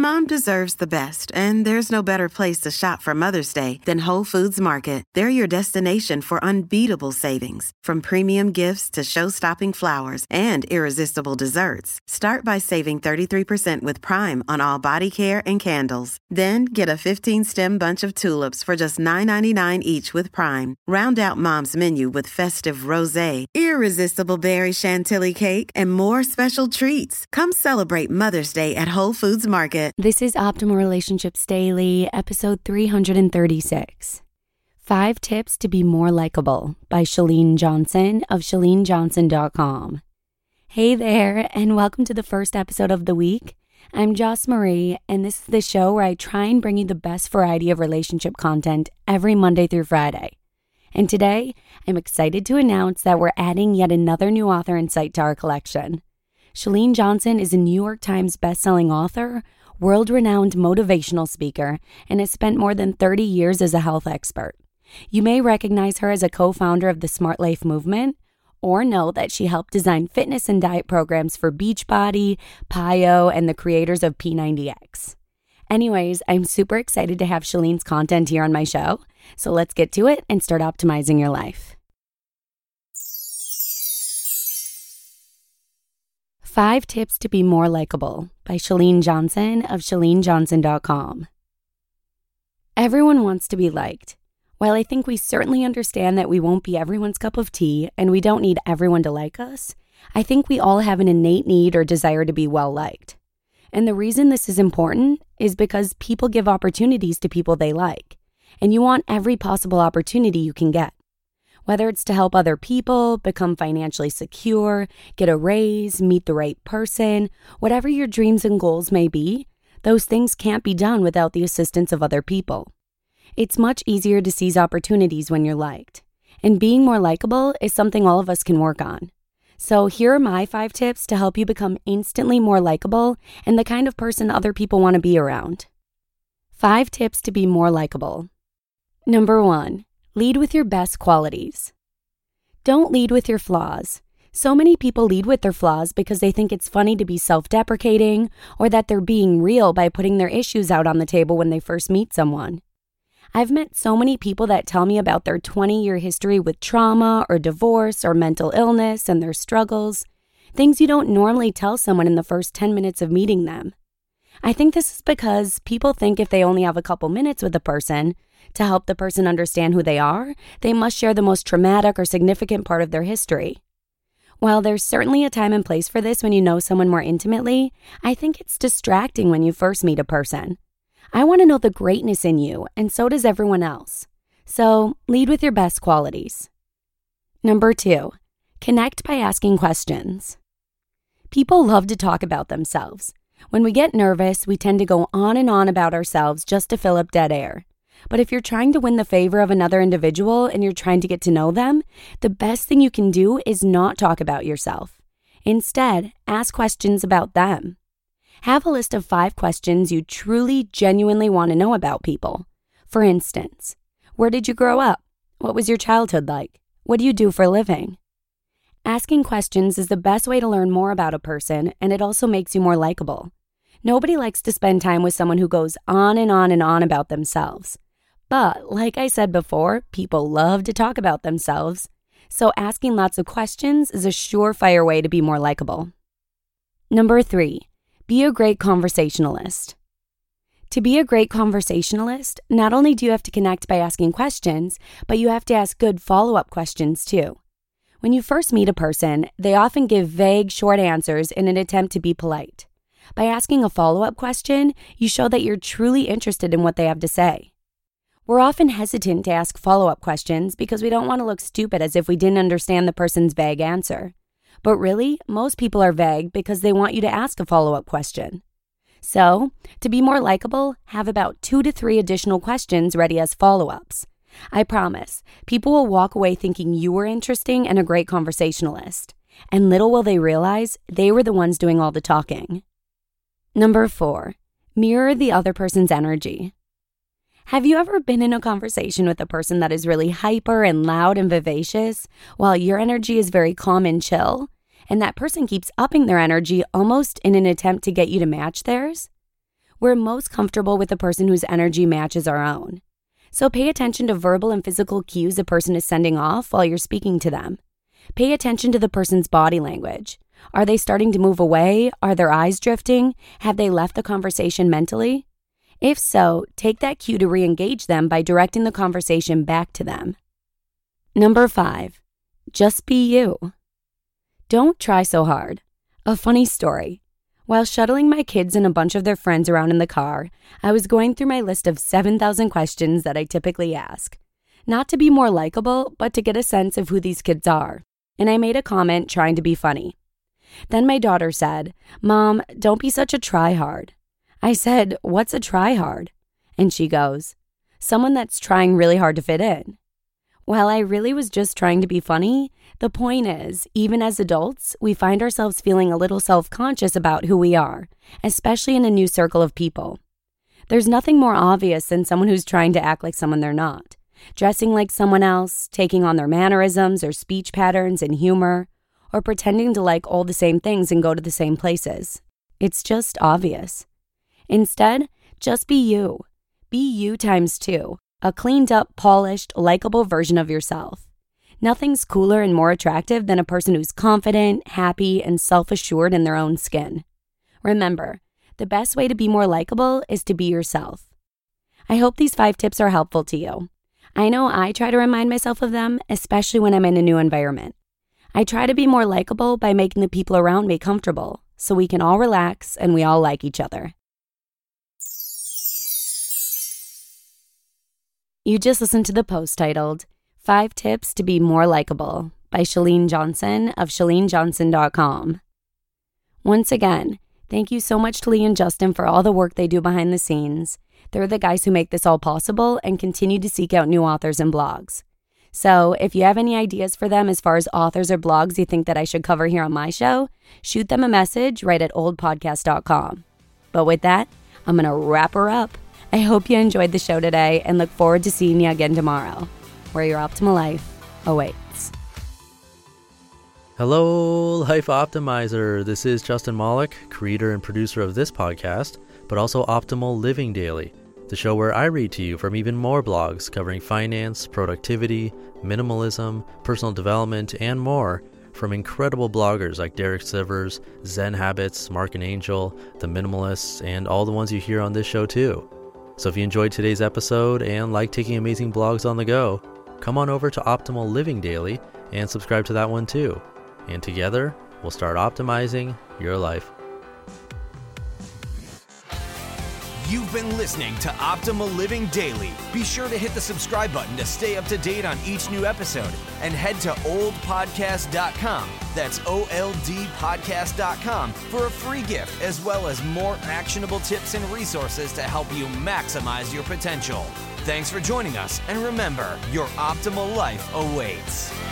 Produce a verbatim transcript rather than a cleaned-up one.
Mom deserves the best, and there's no better place to shop for Mother's Day than Whole Foods Market. They're your destination for unbeatable savings, from premium gifts to show-stopping flowers and irresistible desserts. Start by saving thirty-three percent with Prime on all body care and candles. Then get a fifteen-stem bunch of tulips for just nine ninety-nine each with Prime. Round out Mom's menu with festive rosé, irresistible berry chantilly cake, and more special treats. Come celebrate Mother's Day at Whole Foods Market. This is Optimal Relationships Daily, episode three hundred thirty-six. Five Tips to Be More Likeable by Chalene Johnson of chalene johnson dot com. Hey there, and welcome to the first episode of the week. I'm Joss Marie, and this is the show where I try and bring you the best variety of relationship content every Monday through Friday. And today, I'm excited to announce that we're adding yet another new author in sight to our collection. Chalene Johnson is a New York Times bestselling author, world-renowned motivational speaker, and has spent more than thirty years as a health expert. You may recognize her as a co-founder of the Smart Life movement, or know that she helped design fitness and diet programs for Beachbody, Pio, and the creators of P ninety X. Anyways, I'm super excited to have Chalene's content here on my show, so let's get to it and start optimizing your life. Five Tips to Be More Likeable by Chalene Johnson of chalene johnson dot com. Everyone wants to be liked. While I think we certainly understand that we won't be everyone's cup of tea and we don't need everyone to like us, I think we all have an innate need or desire to be well-liked. And the reason this is important is because people give opportunities to people they like, and you want every possible opportunity you can get. Whether it's to help other people, become financially secure, get a raise, meet the right person, whatever your dreams and goals may be, those things can't be done without the assistance of other people. It's much easier to seize opportunities when you're liked. And being more likable is something all of us can work on. So here are my five tips to help you become instantly more likable and the kind of person other people want to be around. Five tips to be more likable. Number one, lead with your best qualities. Don't lead with your flaws. So many people lead with their flaws because they think it's funny to be self-deprecating or that they're being real by putting their issues out on the table when they first meet someone. I've met so many people that tell me about their twenty-year history with trauma or divorce or mental illness and their struggles, things you don't normally tell someone in the first ten minutes of meeting them. I think this is because people think if they only have a couple minutes with a person to help the person understand who they are, they must share the most traumatic or significant part of their history. While there's certainly a time and place for this when you know someone more intimately, I think it's distracting when you first meet a person. I want to know the greatness in you, and so does everyone else. So, lead with your best qualities. Number two, connect by asking questions. People love to talk about themselves. When we get nervous, we tend to go on and on about ourselves just to fill up dead air. But if you're trying to win the favor of another individual and you're trying to get to know them, the best thing you can do is not talk about yourself. Instead, ask questions about them. Have a list of five questions you truly, genuinely want to know about people. For instance, where did you grow up? What was your childhood like? What do you do for a living? Asking questions is the best way to learn more about a person, and it also makes you more likable. Nobody likes to spend time with someone who goes on and on and on about themselves. But, like I said before, people love to talk about themselves. So asking lots of questions is a surefire way to be more likable. Number three. Be a great conversationalist. To be a great conversationalist, not only do you have to connect by asking questions, but you have to ask good follow-up questions too. When you first meet a person, they often give vague, short answers in an attempt to be polite. By asking a follow-up question, you show that you're truly interested in what they have to say. We're often hesitant to ask follow-up questions because we don't want to look stupid as if we didn't understand the person's vague answer. But really, most people are vague because they want you to ask a follow-up question. So, to be more likable, have about two to three additional questions ready as follow-ups. I promise, people will walk away thinking you were interesting and a great conversationalist. And little will they realize they were the ones doing all the talking. Number four, mirror the other person's energy. Have you ever been in a conversation with a person that is really hyper and loud and vivacious, while your energy is very calm and chill, and that person keeps upping their energy almost in an attempt to get you to match theirs? We're most comfortable with the person whose energy matches our own. So pay attention to verbal and physical cues a person is sending off while you're speaking to them. Pay attention to the person's body language. Are they starting to move away? Are their eyes drifting? Have they left the conversation mentally? If so, take that cue to re-engage them by directing the conversation back to them. Number five, just be you. Don't try so hard. A funny story. While shuttling my kids and a bunch of their friends around in the car, I was going through my list of seven thousand questions that I typically ask. Not to be more likable, but to get a sense of who these kids are. And I made a comment trying to be funny. Then my daughter said, "Mom, don't be such a try-hard." I said, "What's a try-hard?" And she goes, "Someone that's trying really hard to fit in." While I really was just trying to be funny, the point is, even as adults, we find ourselves feeling a little self-conscious about who we are, especially in a new circle of people. There's nothing more obvious than someone who's trying to act like someone they're not, dressing like someone else, taking on their mannerisms or speech patterns and humor, or pretending to like all the same things and go to the same places. It's just obvious. Instead, just be you. Be you times two. A cleaned up, polished, likable version of yourself. Nothing's cooler and more attractive than a person who's confident, happy, and self-assured in their own skin. Remember, the best way to be more likable is to be yourself. I hope these five tips are helpful to you. I know I try to remind myself of them, especially when I'm in a new environment. I try to be more likable by making the people around me comfortable, so we can all relax and we all like each other. You just listened to the post titled, Five Tips to Be More Likable by Chalene Johnson of Chalene Johnson dot com. Once again, thank you so much to Lee and Justin for all the work they do behind the scenes. They're the guys who make this all possible and continue to seek out new authors and blogs. So if you have any ideas for them as far as authors or blogs you think that I should cover here on my show, shoot them a message right at old podcast dot com. But with that, I'm going to wrap her up. I hope you enjoyed the show today and look forward to seeing you again tomorrow, where your optimal life awaits. Hello, Life Optimizer. This is Justin Malik, creator and producer of this podcast, but also Optimal Living Daily, the show where I read to you from even more blogs covering finance, productivity, minimalism, personal development, and more from incredible bloggers like Derek Sivers, Zen Habits, Mark and Angel, The Minimalists, and all the ones you hear on this show too. So if you enjoyed today's episode and like taking amazing blogs on the go, come on over to Optimal Living Daily and subscribe to that one too. And together, we'll start optimizing your life. You've been listening to Optimal Living Daily. Be sure to hit the subscribe button to stay up to date on each new episode and head to old podcast dot com. That's O L D podcast dot com for a free gift as well as more actionable tips and resources to help you maximize your potential. Thanks for joining us, and remember, your optimal life awaits.